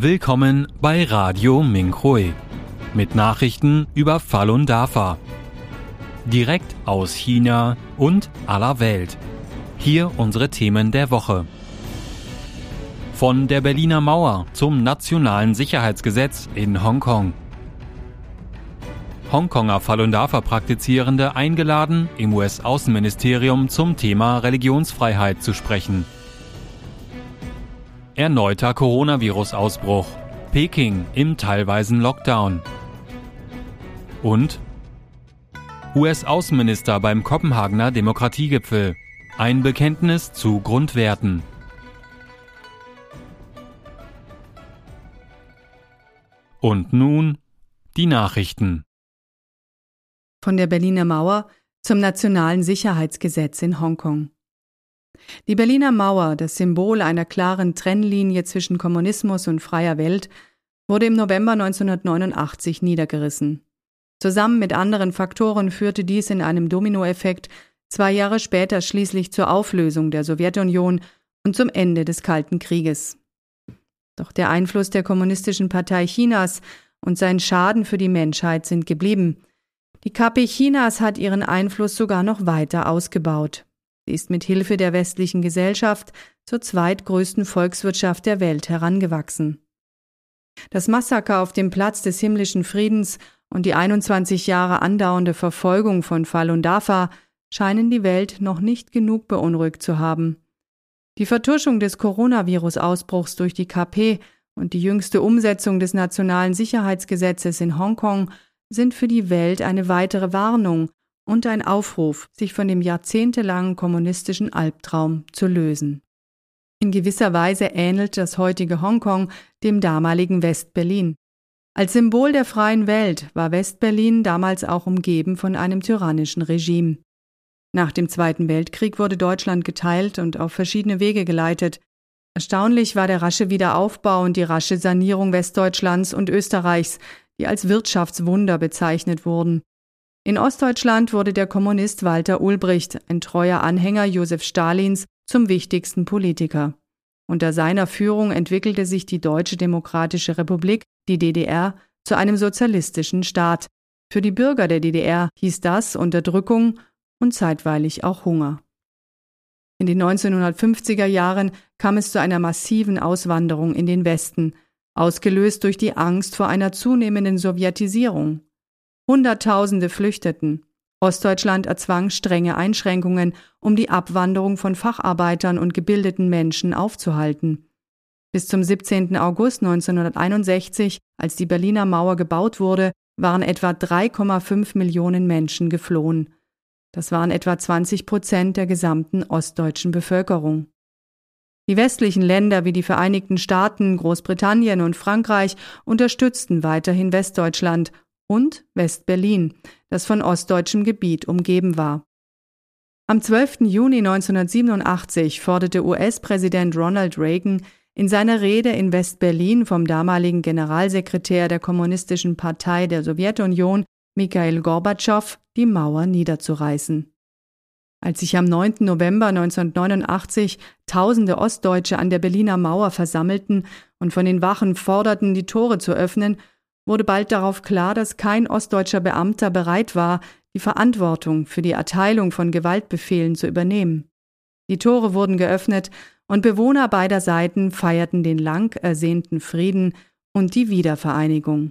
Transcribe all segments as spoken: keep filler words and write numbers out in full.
Willkommen bei Radio Minkrui mit Nachrichten über Falun Dafa. Direkt aus China und aller Welt. Hier unsere Themen der Woche. Von der Berliner Mauer zum nationalen Sicherheitsgesetz in Hongkong. Hongkonger Falun Dafa-Praktizierende eingeladen, im U S-Außenministerium zum Thema Religionsfreiheit zu sprechen. Erneuter Coronavirus-Ausbruch. Peking im teilweisen Lockdown. Und U S-Außenminister beim Kopenhagener Demokratiegipfel. Ein Bekenntnis zu Grundwerten. Und nun die Nachrichten. Von der Berliner Mauer zum nationalen Sicherheitsgesetz in Hongkong. Die Berliner Mauer, das Symbol einer klaren Trennlinie zwischen Kommunismus und freier Welt, wurde im November neunzehnhundertneunundachtzig niedergerissen. Zusammen mit anderen Faktoren führte dies in einem Dominoeffekt zwei Jahre später schließlich zur Auflösung der Sowjetunion und zum Ende des Kalten Krieges. Doch der Einfluss der Kommunistischen Partei Chinas und sein Schaden für die Menschheit sind geblieben. Die K P Chinas hat ihren Einfluss sogar noch weiter ausgebaut. Sie ist mit Hilfe der westlichen Gesellschaft zur zweitgrößten Volkswirtschaft der Welt herangewachsen. Das Massaker auf dem Platz des himmlischen Friedens und die einundzwanzig Jahre andauernde Verfolgung von Falun Dafa scheinen die Welt noch nicht genug beunruhigt zu haben. Die Vertuschung des Coronavirus-Ausbruchs durch die K P und die jüngste Umsetzung des nationalen Sicherheitsgesetzes in Hongkong sind für die Welt eine weitere Warnung und ein Aufruf, sich von dem jahrzehntelangen kommunistischen Albtraum zu lösen. In gewisser Weise ähnelt das heutige Hongkong dem damaligen West-Berlin. Als Symbol der freien Welt war West-Berlin damals auch umgeben von einem tyrannischen Regime. Nach dem Zweiten Weltkrieg wurde Deutschland geteilt und auf verschiedene Wege geleitet. Erstaunlich war der rasche Wiederaufbau und die rasche Sanierung Westdeutschlands und Österreichs, die als Wirtschaftswunder bezeichnet wurden. In Ostdeutschland wurde der Kommunist Walter Ulbricht, ein treuer Anhänger Josef Stalins, zum wichtigsten Politiker. Unter seiner Führung entwickelte sich die Deutsche Demokratische Republik, die D D R, zu einem sozialistischen Staat. Für die Bürger der D D R hieß das Unterdrückung und zeitweilig auch Hunger. In den neunzehnhundertfünfziger Jahren kam es zu einer massiven Auswanderung in den Westen, ausgelöst durch die Angst vor einer zunehmenden Sowjetisierung. Hunderttausende flüchteten. Ostdeutschland erzwang strenge Einschränkungen, um die Abwanderung von Facharbeitern und gebildeten Menschen aufzuhalten. Bis zum siebzehnten August neunzehnhunderteinundsechzig, als die Berliner Mauer gebaut wurde, waren etwa drei Komma fünf Millionen Menschen geflohen. Das waren etwa zwanzig Prozent der gesamten ostdeutschen Bevölkerung. Die westlichen Länder wie die Vereinigten Staaten, Großbritannien und Frankreich unterstützten weiterhin Westdeutschland und West-Berlin, das von ostdeutschem Gebiet umgeben war. Am zwölften Juni neunzehnhundertsiebenundachtzig forderte U S-Präsident Ronald Reagan in seiner Rede in West-Berlin vom damaligen Generalsekretär der Kommunistischen Partei der Sowjetunion, Michail Gorbatschow, die Mauer niederzureißen. Als sich am neunten November neunzehnhundertneunundachtzig tausende Ostdeutsche an der Berliner Mauer versammelten und von den Wachen forderten, die Tore zu öffnen, wurde bald darauf klar, dass kein ostdeutscher Beamter bereit war, die Verantwortung für die Erteilung von Gewaltbefehlen zu übernehmen. Die Tore wurden geöffnet und Bewohner beider Seiten feierten den lang ersehnten Frieden und die Wiedervereinigung.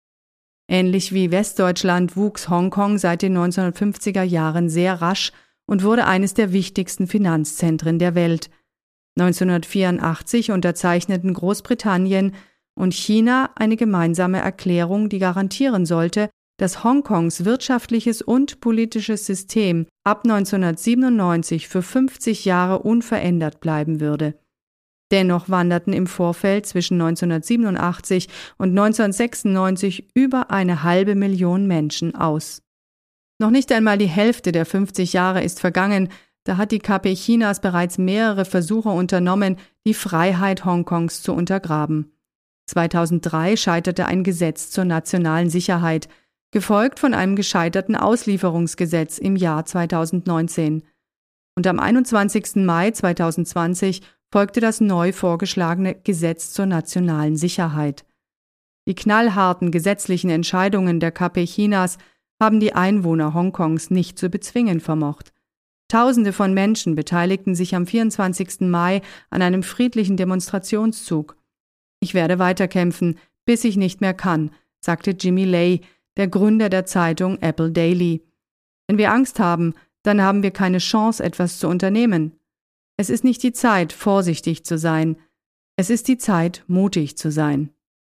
Ähnlich wie Westdeutschland wuchs Hongkong seit den neunzehnhundertfünfziger Jahren sehr rasch und wurde eines der wichtigsten Finanzzentren der Welt. neunzehnhundertvierundachtzig unterzeichneten Großbritannien und China eine gemeinsame Erklärung, die garantieren sollte, dass Hongkongs wirtschaftliches und politisches System ab neunzehnhundertsiebenundneunzig für fünfzig Jahre unverändert bleiben würde. Dennoch wanderten im Vorfeld zwischen neunzehnhundertsiebenundachtzig und neunzehnhundertsechsundneunzig über eine halbe Million Menschen aus. Noch nicht einmal die Hälfte der fünfzig Jahre ist vergangen, da hat die K P Chinas bereits mehrere Versuche unternommen, die Freiheit Hongkongs zu untergraben. zweitausenddrei scheiterte ein Gesetz zur nationalen Sicherheit, gefolgt von einem gescheiterten Auslieferungsgesetz im Jahr zweitausendneunzehn. Und am einundzwanzigsten Mai zweitausendzwanzig folgte das neu vorgeschlagene Gesetz zur nationalen Sicherheit. Die knallharten gesetzlichen Entscheidungen der K P Chinas haben die Einwohner Hongkongs nicht zu bezwingen vermocht. Tausende von Menschen beteiligten sich am vierundzwanzigsten Mai an einem friedlichen Demonstrationszug. Ich werde weiterkämpfen, bis ich nicht mehr kann, sagte Jimmy Lai, der Gründer der Zeitung Apple Daily. Wenn wir Angst haben, dann haben wir keine Chance, etwas zu unternehmen. Es ist nicht die Zeit, vorsichtig zu sein. Es ist die Zeit, mutig zu sein.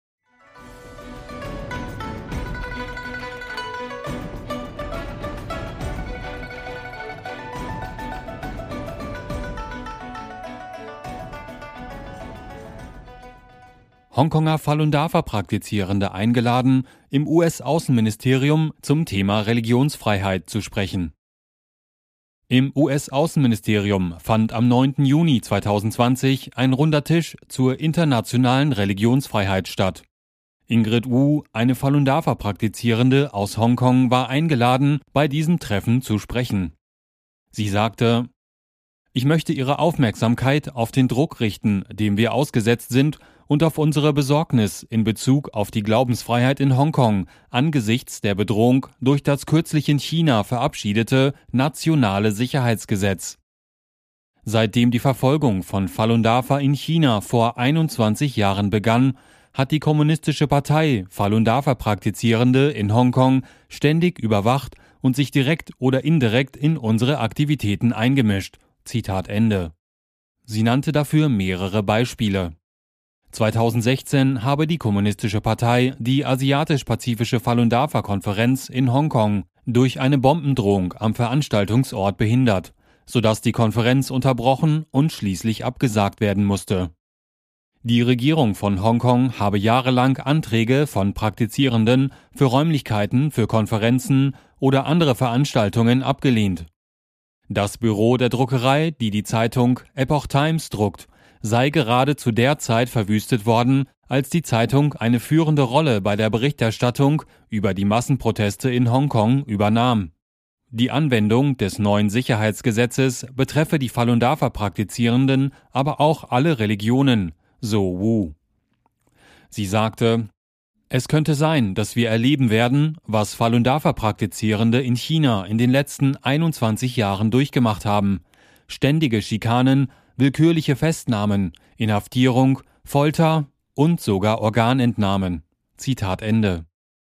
Hongkonger Falun Dafa-Praktizierende eingeladen, im U S-Außenministerium zum Thema Religionsfreiheit zu sprechen. Im U S-Außenministerium fand am neunten Juni zweitausendzwanzig ein runder Tisch zur internationalen Religionsfreiheit statt. Ingrid Wu, eine Falun Dafa-Praktizierende aus Hongkong, war eingeladen, bei diesem Treffen zu sprechen. Sie sagte: Ich möchte Ihre Aufmerksamkeit auf den Druck richten, dem wir ausgesetzt sind, und auf unsere Besorgnis in Bezug auf die Glaubensfreiheit in Hongkong angesichts der Bedrohung durch das kürzlich in China verabschiedete nationale Sicherheitsgesetz. Seitdem die Verfolgung von Falun Dafa in China vor einundzwanzig Jahren begann, hat die Kommunistische Partei Falun Dafa-Praktizierende in Hongkong ständig überwacht und sich direkt oder indirekt in unsere Aktivitäten eingemischt. Zitat Ende. Sie nannte dafür mehrere Beispiele. zweitausendsechzehn habe die Kommunistische Partei die Asiatisch-Pazifische Falun Dafa-Konferenz in Hongkong durch eine Bombendrohung am Veranstaltungsort behindert, sodass die Konferenz unterbrochen und schließlich abgesagt werden musste. Die Regierung von Hongkong habe jahrelang Anträge von Praktizierenden für Räumlichkeiten für Konferenzen oder andere Veranstaltungen abgelehnt. Das Büro der Druckerei, die die Zeitung Epoch Times druckt, sei gerade zu der Zeit verwüstet worden, als die Zeitung eine führende Rolle bei der Berichterstattung über die Massenproteste in Hongkong übernahm. Die Anwendung des neuen Sicherheitsgesetzes betreffe die Falun Dafa-Praktizierenden aber auch alle Religionen, so Wu. Sie sagte: Es könnte sein, dass wir erleben werden, was Falun Dafa-Praktizierende in China in den letzten einundzwanzig Jahren durchgemacht haben. Ständige Schikanen, willkürliche Festnahmen, Inhaftierung, Folter und sogar Organentnahmen. Zitat Ende.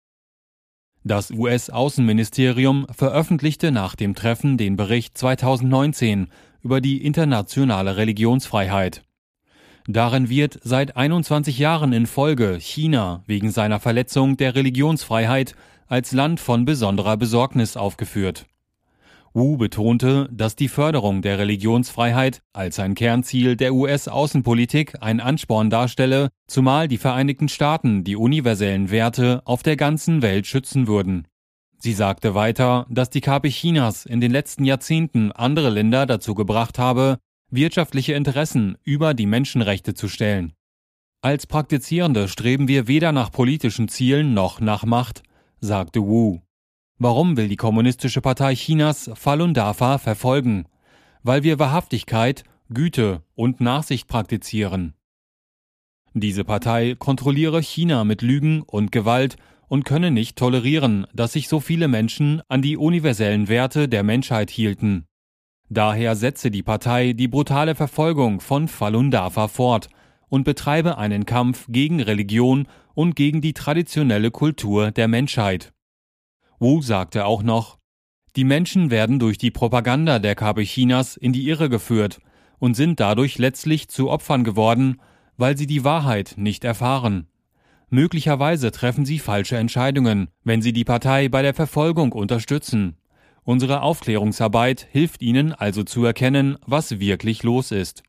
Das U S-Außenministerium veröffentlichte nach dem Treffen den Bericht zweitausendneunzehn über die internationale Religionsfreiheit. Darin wird seit einundzwanzig Jahren in Folge China wegen seiner Verletzung der Religionsfreiheit als Land von besonderer Besorgnis aufgeführt. Wu betonte, dass die Förderung der Religionsfreiheit als ein Kernziel der U S-Außenpolitik ein Ansporn darstelle, zumal die Vereinigten Staaten die universellen Werte auf der ganzen Welt schützen würden. Sie sagte weiter, dass die K P Chinas in den letzten Jahrzehnten andere Länder dazu gebracht habe, wirtschaftliche Interessen über die Menschenrechte zu stellen. Als Praktizierende streben wir weder nach politischen Zielen noch nach Macht, sagte Wu. Warum will die Kommunistische Partei Chinas Falun Dafa verfolgen? Weil wir Wahrhaftigkeit, Güte und Nachsicht praktizieren. Diese Partei kontrolliere China mit Lügen und Gewalt und könne nicht tolerieren, dass sich so viele Menschen an die universellen Werte der Menschheit hielten. Daher setze die Partei die brutale Verfolgung von Falun Dafa fort und betreibe einen Kampf gegen Religion und gegen die traditionelle Kultur der Menschheit. Wu sagte auch noch: Die Menschen werden durch die Propaganda der K P Chinas in die Irre geführt und sind dadurch letztlich zu Opfern geworden, weil sie die Wahrheit nicht erfahren. Möglicherweise treffen sie falsche Entscheidungen, wenn sie die Partei bei der Verfolgung unterstützen. Unsere Aufklärungsarbeit hilft ihnen also zu erkennen, was wirklich los ist.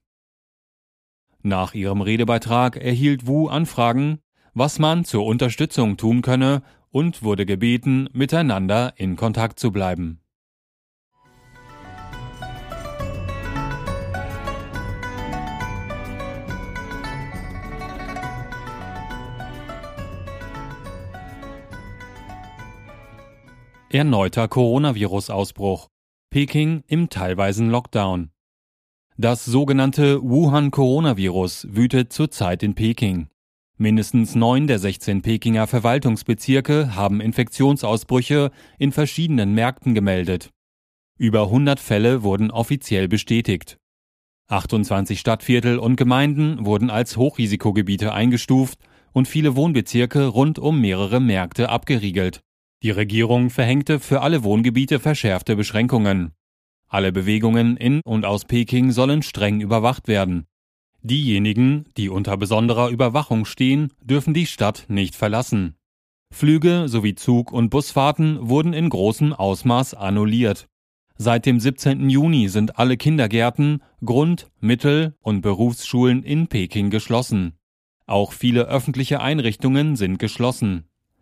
Nach ihrem Redebeitrag erhielt Wu Anfragen, was man zur Unterstützung tun könne, und wurde gebeten, miteinander in Kontakt zu bleiben. Erneuter Coronavirus-Ausbruch. Peking im teilweisen Lockdown. Das sogenannte Wuhan-Coronavirus wütet zurzeit in Peking. Mindestens neun der sechzehn Pekinger Verwaltungsbezirke haben Infektionsausbrüche in verschiedenen Märkten gemeldet. Über hundert Fälle wurden offiziell bestätigt. achtundzwanzig Stadtviertel und Gemeinden wurden als Hochrisikogebiete eingestuft und viele Wohnbezirke rund um mehrere Märkte abgeriegelt. Die Regierung verhängte für alle Wohngebiete verschärfte Beschränkungen. Alle Bewegungen in und aus Peking sollen streng überwacht werden. Diejenigen, die unter besonderer Überwachung stehen, dürfen die Stadt nicht verlassen. Flüge sowie Zug- und Busfahrten wurden in großem Ausmaß annulliert. Seit dem siebzehnten Juni sind alle Kindergärten, Grund-, Mittel- und Berufsschulen in Peking geschlossen. Auch viele öffentliche Einrichtungen sind geschlossen.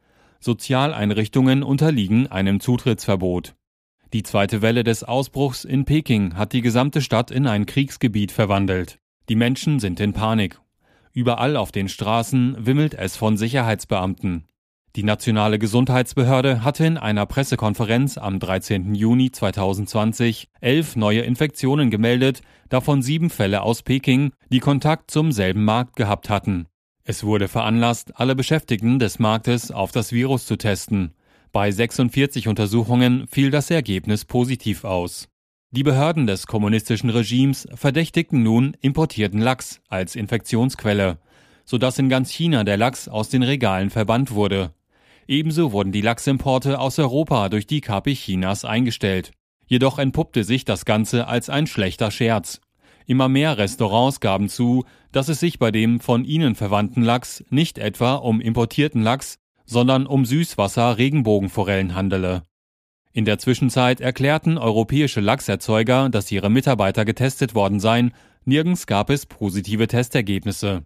Sozialeinrichtungen unterliegen einem Zutrittsverbot. Die zweite Welle des Ausbruchs in Peking hat die gesamte Stadt in ein Kriegsgebiet verwandelt. Die Menschen sind in Panik. Überall auf den Straßen wimmelt es von Sicherheitsbeamten. Die nationale Gesundheitsbehörde hatte in einer Pressekonferenz am dreizehnten Juni zweitausendzwanzig elf neue Infektionen gemeldet, davon sieben Fälle aus Peking, die Kontakt zum selben Markt gehabt hatten. Es wurde veranlasst, alle Beschäftigten des Marktes auf das Virus zu testen. Bei sechsundvierzig Untersuchungen fiel das Ergebnis positiv aus. Die Behörden des kommunistischen Regimes verdächtigten nun importierten Lachs als Infektionsquelle, sodass in ganz China der Lachs aus den Regalen verbannt wurde. Ebenso wurden die Lachsimporte aus Europa durch die K P Chinas eingestellt. Jedoch entpuppte sich das Ganze als ein schlechter Scherz. Immer mehr Restaurants gaben zu, dass es sich bei dem von ihnen verwandten Lachs nicht etwa um importierten Lachs, sondern um Süßwasser-Regenbogenforellen handele. In der Zwischenzeit erklärten europäische Lachserzeuger, dass ihre Mitarbeiter getestet worden seien, nirgends gab es positive Testergebnisse.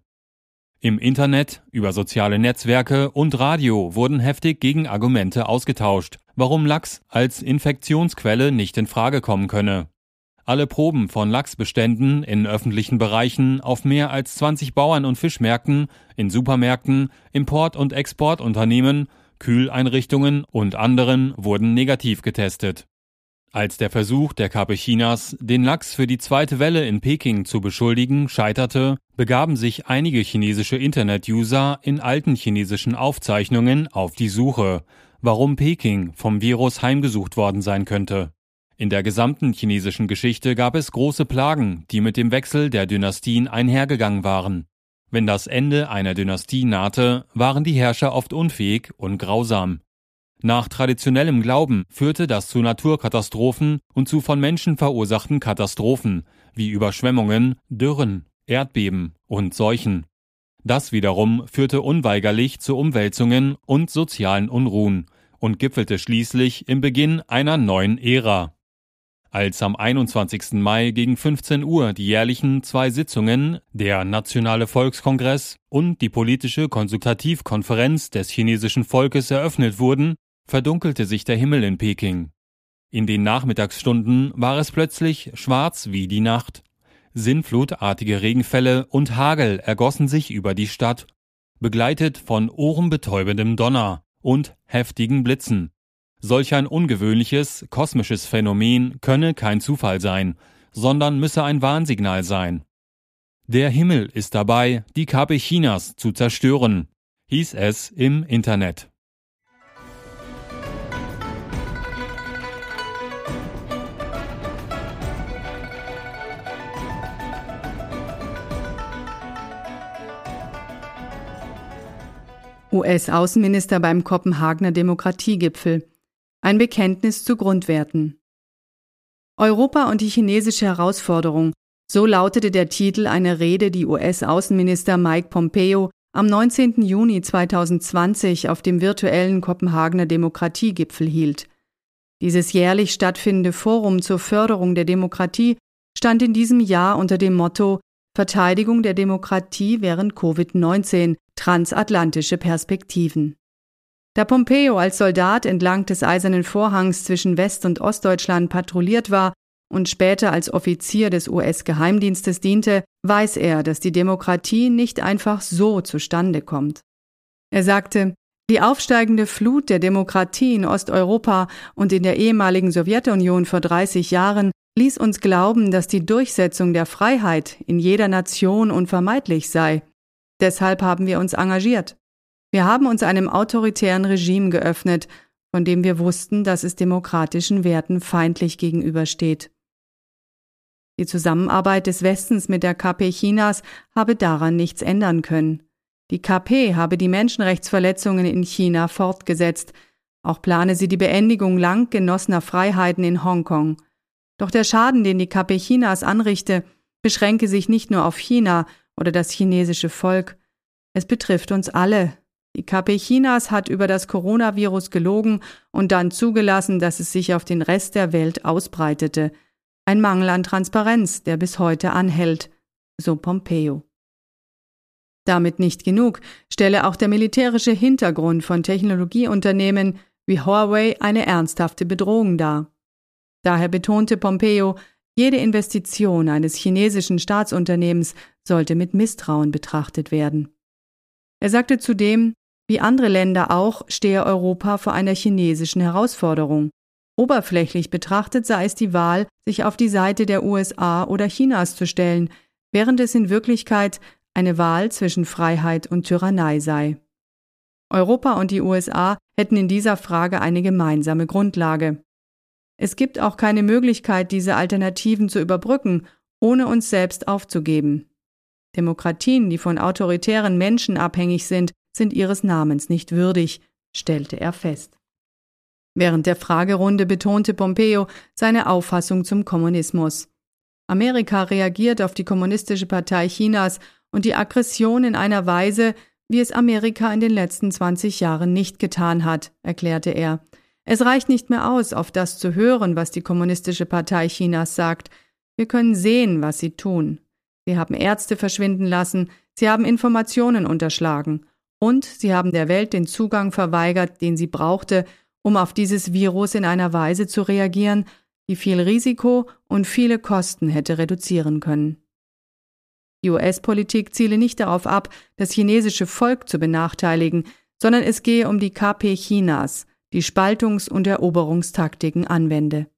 Im Internet, über soziale Netzwerke und Radio wurden heftig Gegenargumente ausgetauscht, warum Lachs als Infektionsquelle nicht in Frage kommen könne. Alle Proben von Lachsbeständen in öffentlichen Bereichen auf mehr als zwanzig Bauern- und Fischmärkten, in Supermärkten, Import- und Exportunternehmen, Kühleinrichtungen und anderen wurden negativ getestet. Als der Versuch der K P Chinas, den Lachs für die zweite Welle in Peking zu beschuldigen, scheiterte, begaben sich einige chinesische Internet-User in alten chinesischen Aufzeichnungen auf die Suche, warum Peking vom Virus heimgesucht worden sein könnte. In der gesamten chinesischen Geschichte gab es große Plagen, die mit dem Wechsel der Dynastien einhergegangen waren. Wenn das Ende einer Dynastie nahte, waren die Herrscher oft unfähig und grausam. Nach traditionellem Glauben führte das zu Naturkatastrophen und zu von Menschen verursachten Katastrophen, wie Überschwemmungen, Dürren, Erdbeben und Seuchen. Das wiederum führte unweigerlich zu Umwälzungen und sozialen Unruhen und gipfelte schließlich im Beginn einer neuen Ära. Als am einundzwanzigsten Mai gegen fünfzehn Uhr die jährlichen zwei Sitzungen, der Nationale Volkskongress und die politische Konsultativkonferenz des chinesischen Volkes eröffnet wurden, verdunkelte sich der Himmel in Peking. In den Nachmittagsstunden war es plötzlich schwarz wie die Nacht. Sinnflutartige Regenfälle und Hagel ergossen sich über die Stadt, begleitet von ohrenbetäubendem Donner und heftigen Blitzen. Solch ein ungewöhnliches, kosmisches Phänomen könne kein Zufall sein, sondern müsse ein Warnsignal sein. Der Himmel ist dabei, die K P Chinas zu zerstören, hieß es im Internet. U S-Außenminister beim Kopenhagener Demokratiegipfel. Ein Bekenntnis zu Grundwerten. Europa und die chinesische Herausforderung, so lautete der Titel einer Rede, die U S-Außenminister Mike Pompeo am neunzehnten Juni zweitausendzwanzig auf dem virtuellen Kopenhagener Demokratiegipfel hielt. Dieses jährlich stattfindende Forum zur Förderung der Demokratie stand in diesem Jahr unter dem Motto Verteidigung der Demokratie während Covid neunzehn, transatlantische Perspektiven. Da Pompeo als Soldat entlang des Eisernen Vorhangs zwischen West- und Ostdeutschland patrouilliert war und später als Offizier des U S-Geheimdienstes diente, weiß er, dass die Demokratie nicht einfach so zustande kommt. Er sagte, die aufsteigende Flut der Demokratie in Osteuropa und in der ehemaligen Sowjetunion vor dreißig Jahren ließ uns glauben, dass die Durchsetzung der Freiheit in jeder Nation unvermeidlich sei. Deshalb haben wir uns engagiert. Wir haben uns einem autoritären Regime geöffnet, von dem wir wussten, dass es demokratischen Werten feindlich gegenübersteht. Die Zusammenarbeit des Westens mit der K P Chinas habe daran nichts ändern können. Die K P habe die Menschenrechtsverletzungen in China fortgesetzt. Auch plane sie die Beendigung lang genossener Freiheiten in Hongkong. Doch der Schaden, den die K P Chinas anrichte, beschränke sich nicht nur auf China oder das chinesische Volk. Es betrifft uns alle. Die K P Chinas hat über das Coronavirus gelogen und dann zugelassen, dass es sich auf den Rest der Welt ausbreitete. Ein Mangel an Transparenz, der bis heute anhält, so Pompeo. Damit nicht genug, stelle auch der militärische Hintergrund von Technologieunternehmen wie Huawei eine ernsthafte Bedrohung dar. Daher betonte Pompeo, jede Investition eines chinesischen Staatsunternehmens sollte mit Misstrauen betrachtet werden. Er sagte zudem, wie andere Länder auch, stehe Europa vor einer chinesischen Herausforderung. Oberflächlich betrachtet sei es die Wahl, sich auf die Seite der U S A oder Chinas zu stellen, während es in Wirklichkeit eine Wahl zwischen Freiheit und Tyrannei sei. Europa und die U S A hätten in dieser Frage eine gemeinsame Grundlage. Es gibt auch keine Möglichkeit, diese Alternativen zu überbrücken, ohne uns selbst aufzugeben. Demokratien, die von autoritären Menschen abhängig sind, sind ihres Namens nicht würdig, stellte er fest. Während der Fragerunde betonte Pompeo seine Auffassung zum Kommunismus. Amerika reagiert auf die Kommunistische Partei Chinas und die Aggression in einer Weise, wie es Amerika in den letzten zwanzig Jahren nicht getan hat, erklärte er. Es reicht nicht mehr aus, auf das zu hören, was die Kommunistische Partei Chinas sagt. Wir können sehen, was sie tun. Sie haben Ärzte verschwinden lassen, sie haben Informationen unterschlagen und sie haben der Welt den Zugang verweigert, den sie brauchte, um auf dieses Virus in einer Weise zu reagieren, die viel Risiko und viele Kosten hätte reduzieren können. Die U S-Politik ziele nicht darauf ab, das chinesische Volk zu benachteiligen, sondern es gehe um die K P Chinas, die Spaltungs- und Eroberungstaktiken anwende.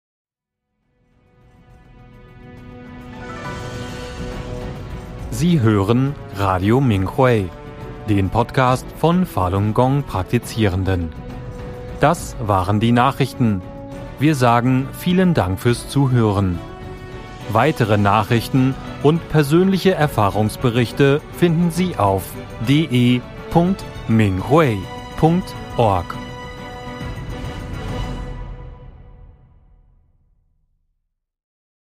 Sie hören Radio Minghui, den Podcast von Falun Gong Praktizierenden. Das waren die Nachrichten. Wir sagen vielen Dank fürs Zuhören. Weitere Nachrichten und persönliche Erfahrungsberichte finden Sie auf d e punkt minghui punkt org.